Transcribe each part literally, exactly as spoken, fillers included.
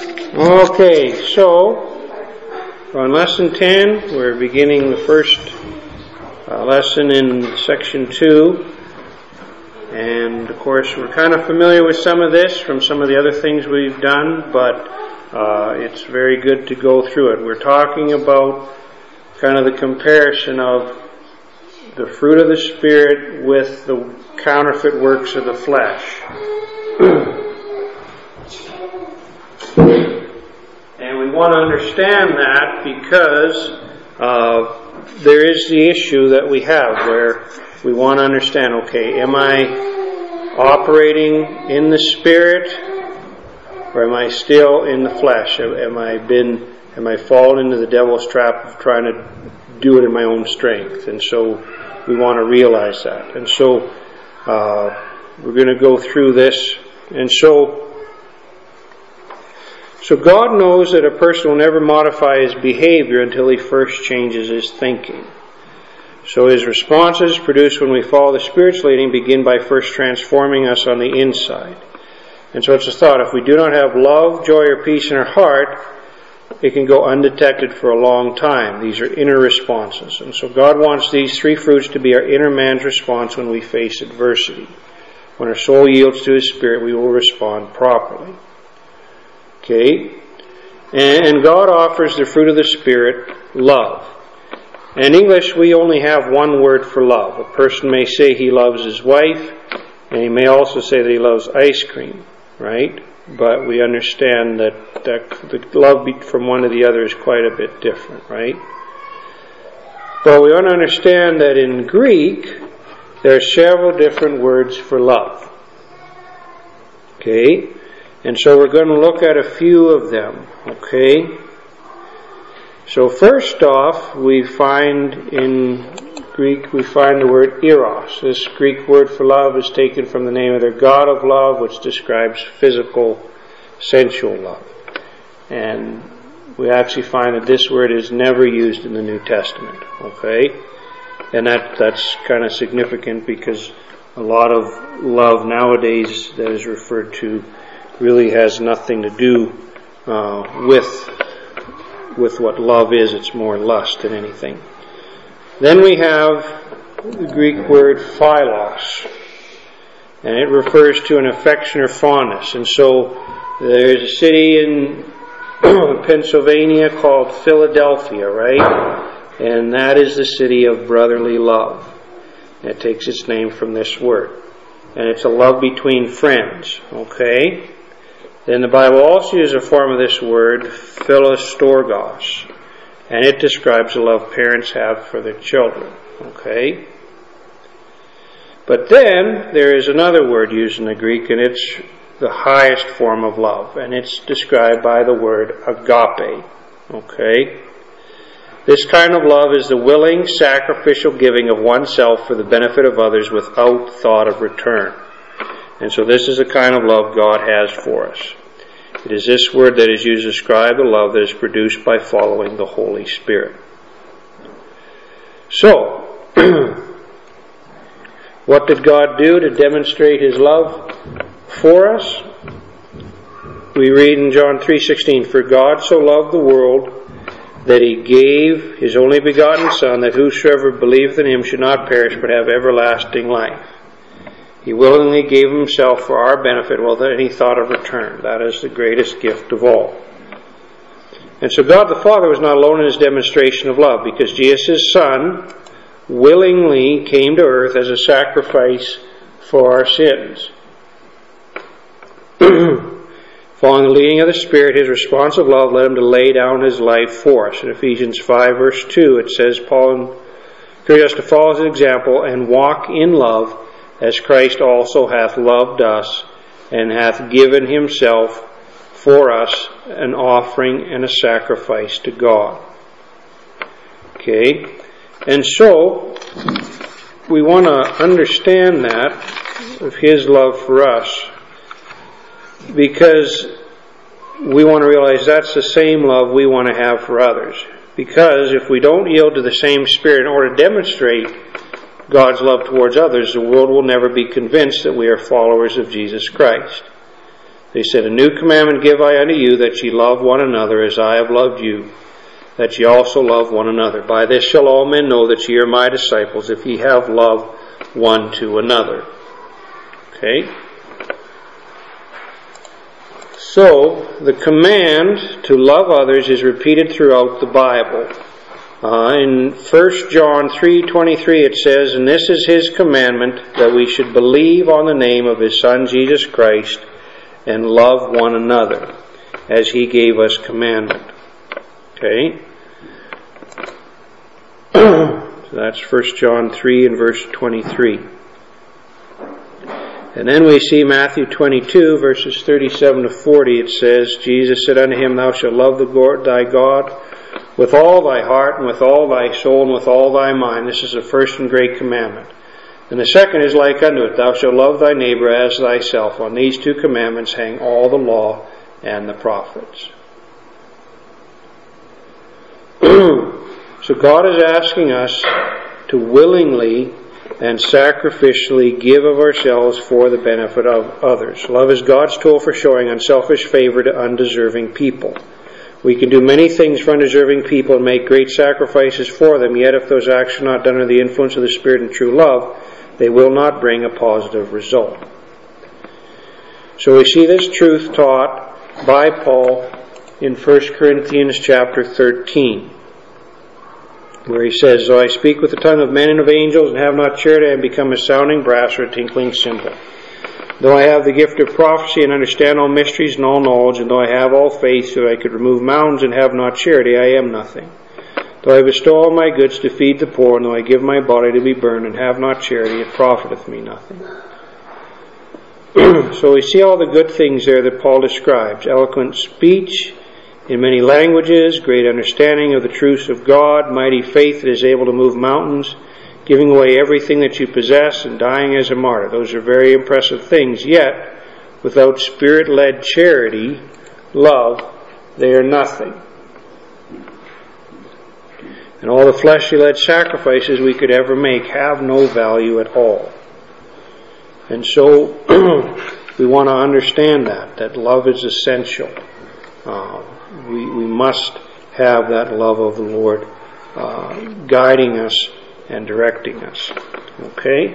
Okay, so on lesson ten, we're beginning the first uh, lesson in section two. And of course, we're kind of familiar with some of this from some of the other things we've done, but uh, it's very good to go through it. We're talking about kind of the comparison of the fruit of the Spirit with the counterfeit works of the flesh. And we want to understand that because uh, there is the issue that we have where we want to understand, okay, am I operating in the Spirit or am I still in the flesh? Am I been, am I fallen into the devil's trap of trying to do it in my own strength? And so we want to realize that. And so uh, we're going to go through this. And so So God knows that a person will never modify his behavior until he first changes his thinking. So his responses produced when we follow the Spirit's leading begin by first transforming us on the inside. And so it's a thought, if we do not have love, joy, or peace in our heart, it can go undetected for a long time. These are inner responses. And so God wants these three fruits to be our inner man's response when we face adversity. When our soul yields to His Spirit, we will respond properly. Okay? And God offers the fruit of the Spirit, love. And in English, we only have one word for love. A person may say he loves his wife, and he may also say that he loves ice cream, right? But we understand that, that the love from one to the other is quite a bit different, right? But we want to understand that in Greek, there are several different words for love. Okay? And so we're going to look at a few of them, okay? So first off, we find in Greek, we find the word eros. This Greek word for love is taken from the name of their god of love, which describes physical, sensual love. And we actually find that this word is never used in the New Testament, okay? And that that's kind of significant because a lot of love nowadays that is referred to really has nothing to do uh, with with what love is. It's more lust than anything. Then we have the Greek word philos, and it refers to an affection or fondness. And so there's a city in Pennsylvania called Philadelphia, right? And that is the city of brotherly love. And it takes its name from this word. And it's a love between friends, okay? Then the Bible also uses a form of this word, philostorgos, and it describes the love parents have for their children. Okay? But then there is another word used in the Greek, and it's the highest form of love, and it's described by the word agape. Okay? This kind of love is the willing, sacrificial giving of oneself for the benefit of others without thought of return. And so this is the kind of love God has for us. It is this word that is used to describe the love that is produced by following the Holy Spirit. So, what did God do to demonstrate His love for us? We read in John three sixteen, "For God so loved the world that He gave His only begotten Son, that whosoever believeth in Him should not perish but have everlasting life. He willingly gave Himself for our benefit without any thought of return." That is the greatest gift of all. And so God the Father was not alone in His demonstration of love, because Jesus, His Son, willingly came to earth as a sacrifice for our sins. Following the leading of the Spirit, His response of love led Him to lay down His life for us. In Ephesians five verse two, it says, Paul encourages us to follow His example and walk in love, as Christ also hath loved us, and hath given Himself for us an offering and a sacrifice to God. Okay? And so, we want to understand that, of His love for us, because we want to realize that's the same love we want to have for others. Because if we don't yield to the same Spirit in order to demonstrate God's love towards others, the world will never be convinced that we are followers of Jesus Christ. They said, "A new commandment give I unto you, that ye love one another as I have loved you, that ye also love one another. By this shall all men know that ye are my disciples, if ye have love one to another." Okay? So, the command to love others is repeated throughout the Bible. Uh, in First John three twenty-three it says, "And this is his commandment, that we should believe on the name of his Son Jesus Christ, and love one another, as he gave us commandment." Okay? So that's First John three and verse twenty-three. And then we see Matthew twenty-two, verses thirty-seven to forty. It says, "Jesus said unto him, Thou shalt love the Lord thy God with all thy heart, and with all thy soul, and with all thy mind. This is the first and great commandment. And the second is like unto it, Thou shalt love thy neighbor as thyself. On these two commandments hang all the law and the prophets." So God is asking us to willingly and sacrificially give of ourselves for the benefit of others. Love is God's tool for showing unselfish favor to undeserving people. We can do many things for undeserving people and make great sacrifices for them, yet if those acts are not done under the influence of the Spirit and true love, they will not bring a positive result. So we see this truth taught by Paul in First Corinthians chapter thirteen, where he says, "Though I speak with the tongue of men and of angels, and have not charity, I am become a sounding brass or a tinkling cymbal. Though I have the gift of prophecy and understand all mysteries and all knowledge, and though I have all faith so I could remove mountains and have not charity, I am nothing. Though I bestow all my goods to feed the poor, and though I give my body to be burned and have not charity, it profiteth me nothing." So we see all the good things there that Paul describes: eloquent speech in many languages, great understanding of the truths of God, mighty faith that is able to move mountains, giving away everything that you possess, and dying as a martyr. Those are very impressive things. Yet, without Spirit-led charity, love, they are nothing. And all the fleshly-led sacrifices we could ever make have no value at all. And so, we want to understand that, that love is essential. Uh, we, we must have that love of the Lord uh, guiding us and directing us. Okay?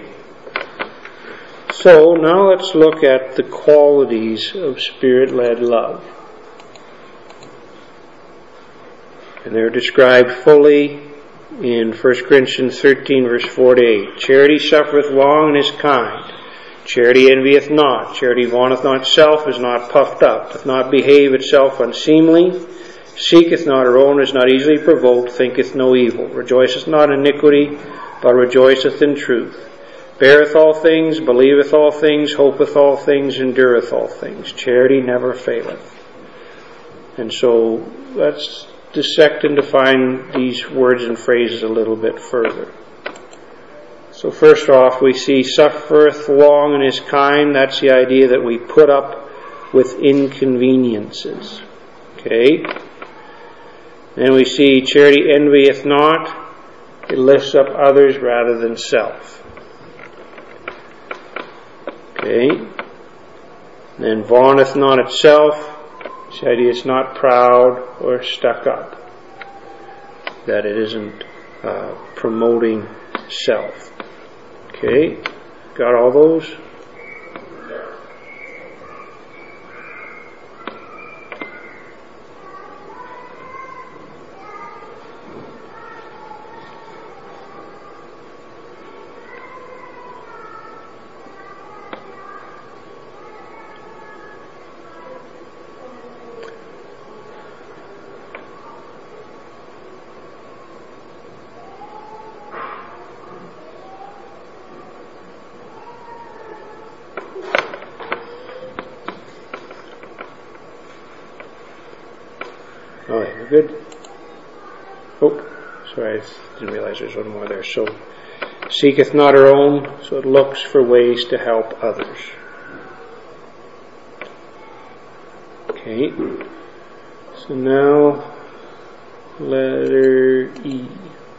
So, now let's look at the qualities of Spirit-led love. And they're described fully in First Corinthians thirteen, verse four to eight. "Charity suffereth long and is kind. Charity envieth not. Charity vaunteth not itself, is not puffed up, doth not behave itself unseemly, seeketh not her own, is not easily provoked, thinketh no evil, rejoiceth not in iniquity, but rejoiceth in truth, beareth all things, believeth all things, hopeth all things, endureth all things. Charity never faileth." And so, let's dissect and define these words and phrases a little bit further. So first off, we see suffereth long and is kind. That's the idea that we put up with inconveniences. Okay? Then we see charity envieth not. It lifts up others rather than self. Okay? Then vaunteth not itself. It's the idea it's not proud or stuck up. That it isn't uh, promoting self. Okay? Got all those? Alright, we're good? Oh, sorry, I didn't realize there's one more there. So, seeketh not her own, so it looks for ways to help others. Okay, so now, letter E.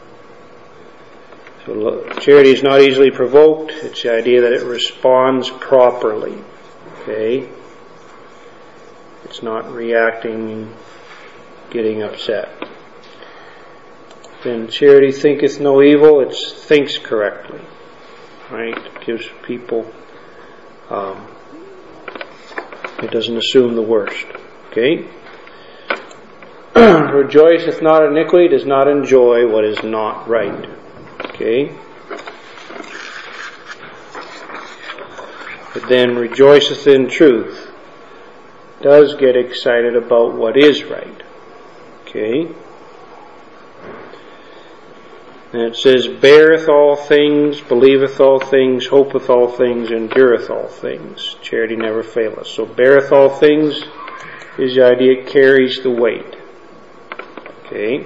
So, charity is not easily provoked. It's the idea that it responds properly. Okay. It's not reacting and getting upset. Then charity thinketh no evil, it thinks correctly. Right? It gives people, um, it doesn't assume the worst. Okay? Rejoiceth not in iniquity, does not enjoy what is not right. Okay? But then rejoiceth in truth, does get excited about what is right. Okay? And it says, beareth all things, believeth all things, hopeth all things, endureth all things. Charity never faileth. So beareth all things is the idea, it carries the weight. Okay?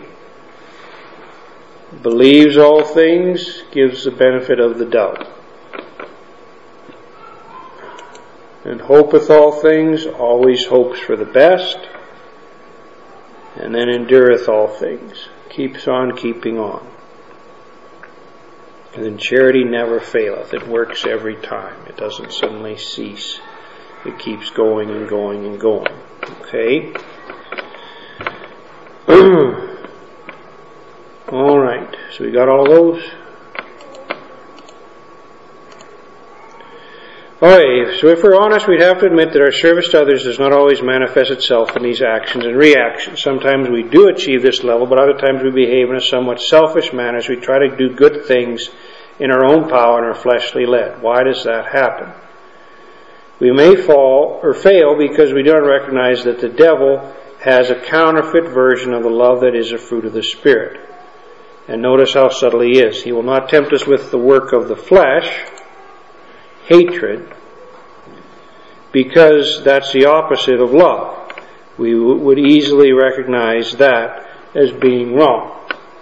Believes all things, gives the benefit of the doubt. And hopeth all things, always hopes for the best. And then endureth all things, keeps on keeping on. And then charity never faileth. It works every time. It doesn't suddenly cease. It keeps going and going and going. Okay? All right. So we got all of those? Alright, so if we're honest, we'd have to admit that our service to others does not always manifest itself in these actions and reactions. Sometimes we do achieve this level, but other times we behave in a somewhat selfish manner as we try to do good things in our own power and are fleshly led. Why does that happen? We may fall or fail because we don't recognize that the devil has a counterfeit version of the love that is a fruit of the Spirit. And notice how subtle he is. He will not tempt us with the work of the flesh, hatred, because that's the opposite of love. We w- would easily recognize that as being wrong.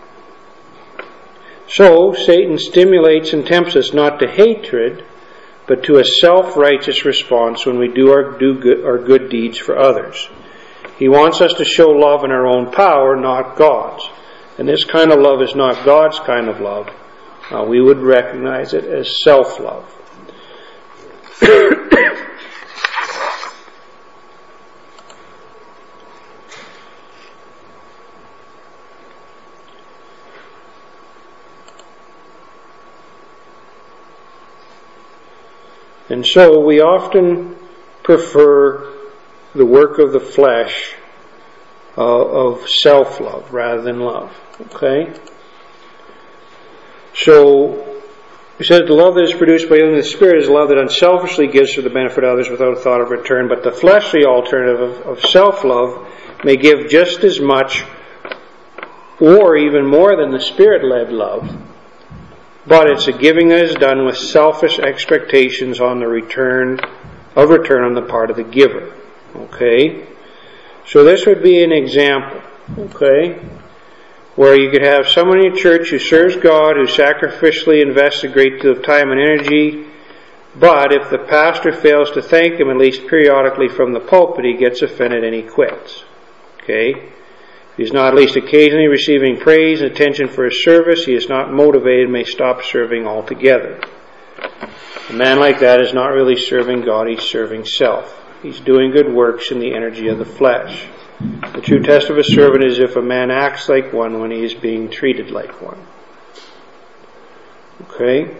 So, Satan stimulates and tempts us not to hatred, but to a self-righteous response when we do our, do good, our good deeds for others. He wants us to show love in our own power, not God's. And this kind of love is not God's kind of love. Uh, we would recognize it as self-love. And so we often prefer the work of the flesh uh, of self-love rather than love. Okay? So he says the love that is produced by the Spirit is love that unselfishly gives for the benefit of others without a thought of return. But the fleshly alternative of, of self-love may give just as much or even more than the Spirit-led love. But it's a giving that is done with selfish expectations on the return of return on the part of the giver. Okay? So this would be an example. Okay? Where you could have someone in your church who serves God, who sacrificially invests a great deal of time and energy, but if the pastor fails to thank him at least periodically from the pulpit, he gets offended and he quits. Okay? If he's not at least occasionally receiving praise and attention for his service, he is not motivated and may stop serving altogether. A man like that is not really serving God, he's serving self. He's doing good works in the energy of the flesh. The true test of a servant is if a man acts like one when he is being treated like one. Okay?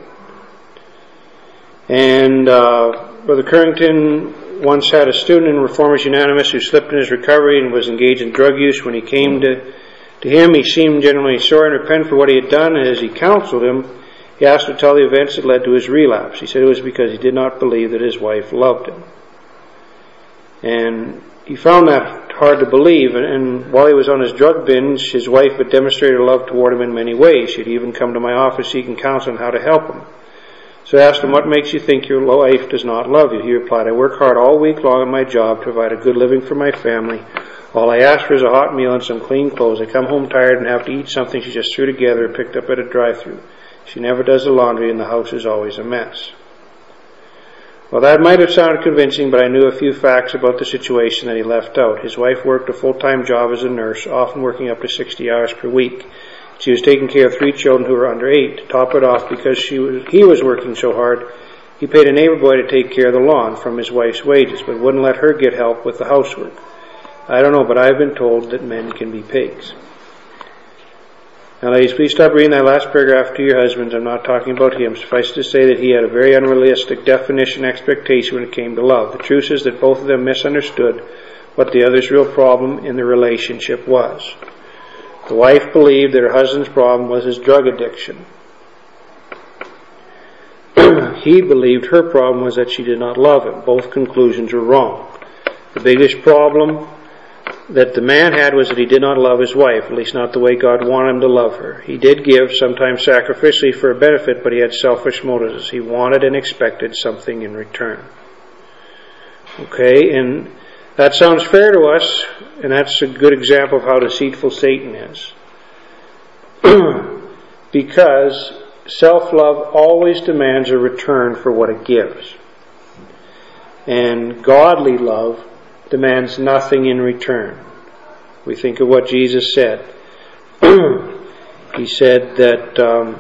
And uh, Brother Currington once had a student in Reformers Unanimous who slipped in his recovery and was engaged in drug use. When he came to, to him, he seemed genuinely sorry and repentant for what he had done, and as he counseled him, he asked to tell the events that led to his relapse. He said it was because he did not believe that his wife loved him. And he found that hard to believe, and, and while he was on his drug binge, his wife had demonstrated love toward him in many ways. She'd even come to my office seeking counsel on how to help him. So I asked him, what makes you think your wife does not love you? He replied, I work hard all week long at my job to provide a good living for my family. All I ask for is a hot meal and some clean clothes. I come home tired and have to eat something she just threw together and picked up at a drive-thru. She never does the laundry and the house is always a mess. Well, that might have sounded convincing, but I knew a few facts about the situation that he left out. His wife worked a full-time job as a nurse, often working up to sixty hours per week. She was taking care of three children who were under eight. To top it off, because she was, he was working so hard, he paid a neighbor boy to take care of the lawn from his wife's wages, but wouldn't let her get help with the housework. I don't know, but I've been told that men can be pigs. Now ladies, please stop reading that last paragraph to your husbands. I'm not talking about him. Suffice to say that he had a very unrealistic definition expectation when it came to love. The truth is that both of them misunderstood what the other's real problem in the relationship was. The wife believed that her husband's problem was his drug addiction. He believed her problem was that she did not love him. Both conclusions were wrong. The biggest problem that the man had was that he did not love his wife, at least not the way God wanted him to love her. He did give, sometimes sacrificially for a benefit, but he had selfish motives. He wanted and expected something in return. Okay, and that sounds fair to us, and that's a good example of how deceitful Satan is. Because self-love always demands a return for what it gives. And godly love demands nothing in return. We think of what Jesus said. He said that um,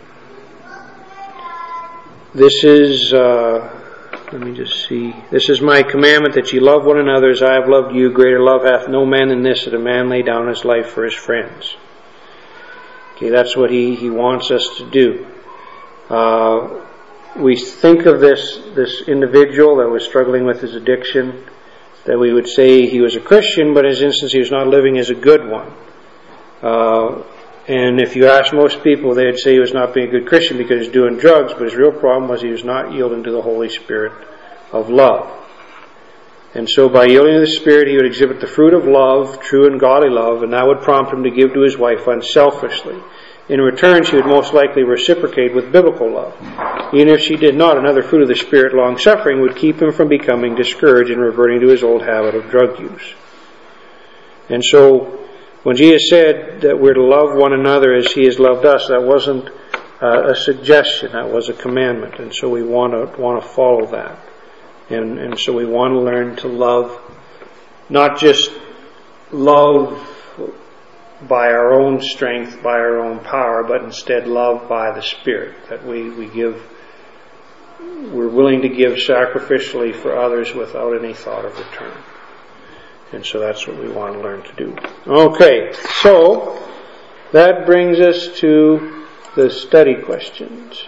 this is, uh, let me just see, this is my commandment, that ye love one another as I have loved you. Greater love hath no man than this, that a man lay down his life for his friends. Okay, that's what he, he wants us to do. Uh, we think of this, this individual that was struggling with his addiction, that we would say he was a Christian, but in his instance he was not living as a good one. Uh, and if you ask most people, they'd say he was not being a good Christian because he was doing drugs, but his real problem was he was not yielding to the Holy Spirit of love. And so by yielding to the Spirit, he would exhibit the fruit of love, true and godly love, and that would prompt him to give to his wife unselfishly. In return, she would most likely reciprocate with biblical love. Even if she did not, another fruit of the Spirit, long-suffering, would keep him from becoming discouraged and reverting to his old habit of drug use. And so, when Jesus said that we're to love one another as he has loved us, that wasn't uh, a suggestion, that was a commandment. And so we want to want to follow that. And, and so we want to learn to love, not just love by our own strength, by our own power, but instead love by the Spirit, that we, we give, we're willing to give sacrificially for others without any thought of return. And so that's what we want to learn to do. Okay, so that brings us to the study questions.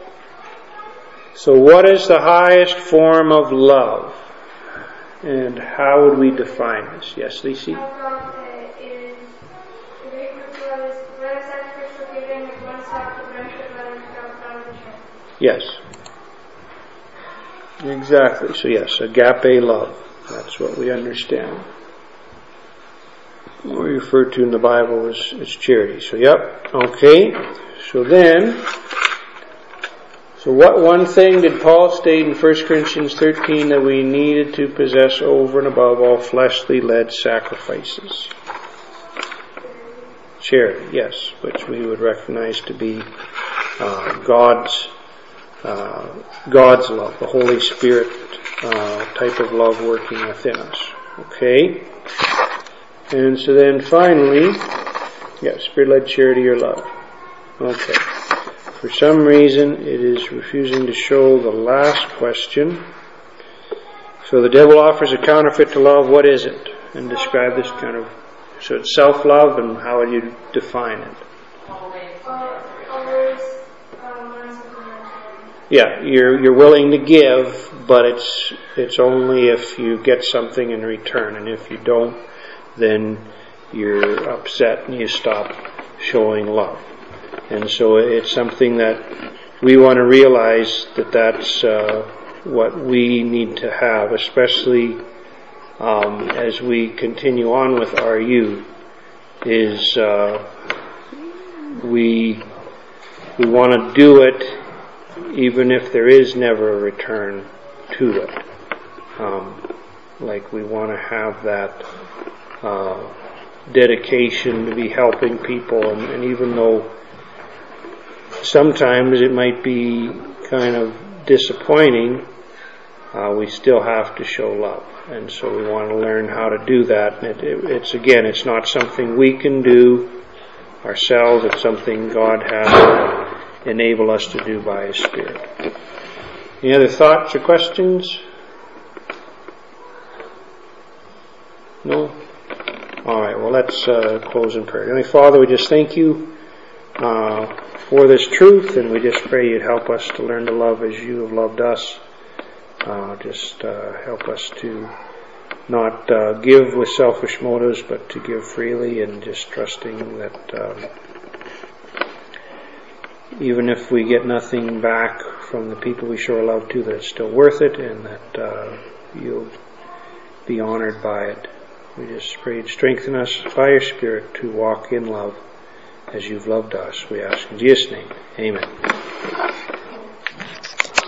So what is the highest form of love? And how would we define this? Yes, Lacey? Yes. Exactly. So yes, agape love. That's what we understand. What we refer to in the Bible as, as charity. So yep. Okay. So then, so what one thing did Paul state in First Corinthians thirteen that we needed to possess over and above all fleshly led sacrifices? Charity, yes, which we would recognize to be uh, God's uh, God's love, the Holy Spirit uh, type of love working within us. Okay, and so then finally, yeah, Spirit-led charity or love. Okay, for some reason it is refusing to show the last question. So the devil offers a counterfeit to love. What is it? And describe this kind of. So it's self-love, and how would you define it? Yeah, you're you're willing to give, but it's it's only if you get something in return, and if you don't, then you're upset and you stop showing love. And so it's something that we want to realize that that's uh, what we need to have, especially um, as we continue on with R U, is uh, we we want to do it even if there is never a return to it. Um, like we want to have that uh, dedication to be helping people, and, and even though sometimes it might be kind of disappointing, uh, we still have to show love. And so we want to learn how to do that. And it, it, it's again, it's not something we can do ourselves. It's something God has to enable us to do by His Spirit. Any other thoughts or questions? No? prayer. Well, let's uh, close in prayer. Heavenly Father, we just thank you uh, for this truth, and we just pray you'd help us to learn to love as you have loved us. Uh, just uh, help us to not uh, give with selfish motives, but to give freely, and just trusting that um, even if we get nothing back from the people we show our love to, that it's still worth it, and that uh, you'll be honored by it. We just pray you'd strengthen us by your Spirit to walk in love as you've loved us. We ask in Jesus' name. Amen.